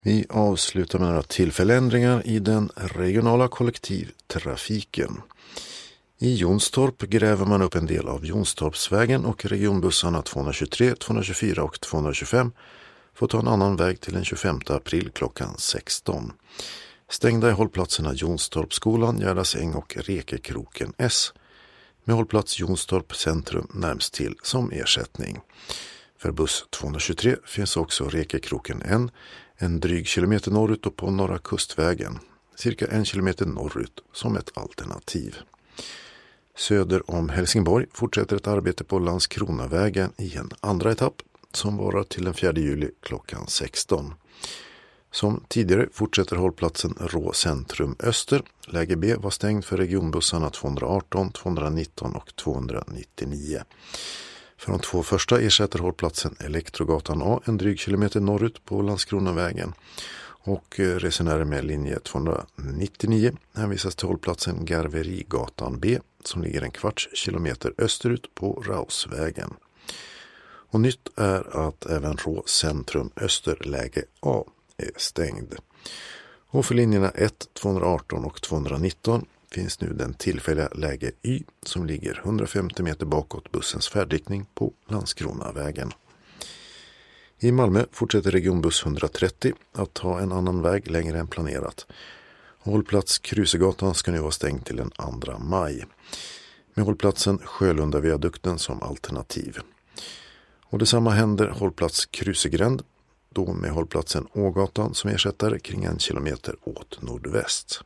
Vi avslutar med några tillfälländringar i den regionala kollektivtrafiken. I Jonstorp gräver man upp en del av Jonstorpsvägen och regionbussarna 223, 224 och 225 får ta en annan väg till den 25 april klockan 16. Stängda är hållplatserna Jonstorpsskolan, Gärdasäng och Rekekroken S med hållplats Jonstorp centrum närmst till som ersättning. För buss 223 finns också Rekekroken N, en dryg kilometer norrut och på Norra Kustvägen, cirka 1 kilometer norrut som ett alternativ. Söder om Helsingborg fortsätter ett arbete på Landskronavägen i en andra etapp som varar till den 4 juli klockan 16. Som tidigare fortsätter hållplatsen Rå centrum öster. Läge B var stängd för regionbussarna 218, 219 och 299. För de två första ersätter hållplatsen Elektrogatan A en dryg kilometer norrut på Landskronavägen. Och resenärer med linje 299 hänvisas till hållplatsen Garverigatan B som ligger en kvarts kilometer österut på Rausvägen. Och nytt är att även Rå centrum österläge A är stängd. Och för linjerna 1, 218 och 219 finns nu den tillfälliga läge Y som ligger 150 meter bakåt bussens färdriktning på Landskronavägen. I Malmö fortsätter regionbuss 130 att ta en annan väg längre än planerat. Hållplats Krusegatan ska nu vara stängd till den 2 maj. Med hållplatsen Sjölundaviadukten som alternativ. Och detsamma händer hållplats Krusegränd, då med hållplatsen Ågatan som ersättare kring 1 kilometer åt nordväst.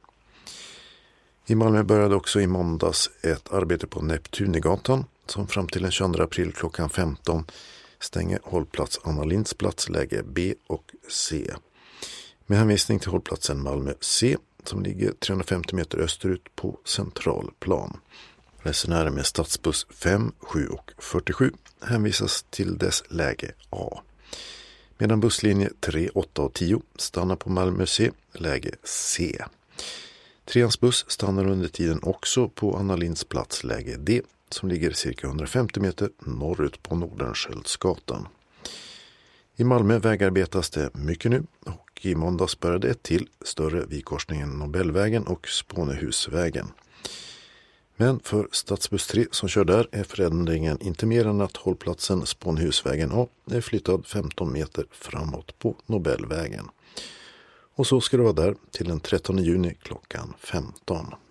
I Malmö började också i måndags ett arbete på Neptunigatan som fram till den 22 april klockan 15 stänger hållplats Anna Linds plats läge B och C. Med hänvisning till hållplatsen Malmö C som ligger 350 meter österut på centralplan. Resenärer med stadsbuss 5, 7 och 47 hänvisas till dess läge A. Medan busslinje 3, 8 och 10 stannar på Malmö C, läge C. Treans buss stannar under tiden också på Anna Linds plats läge D som ligger cirka 150 meter norrut på Nordensköldsgatan. I Malmö vägarbetas det mycket nu och i måndags började ett till större vid korsningen Nobelvägen och Spånehusvägen. Men för stadsbuss 3 som kör där är förändringen inte mer än att hållplatsen Spånehusvägen A är flyttad 15 meter framåt på Nobelvägen. Och så ska det vara där till den 13 juni klockan 15.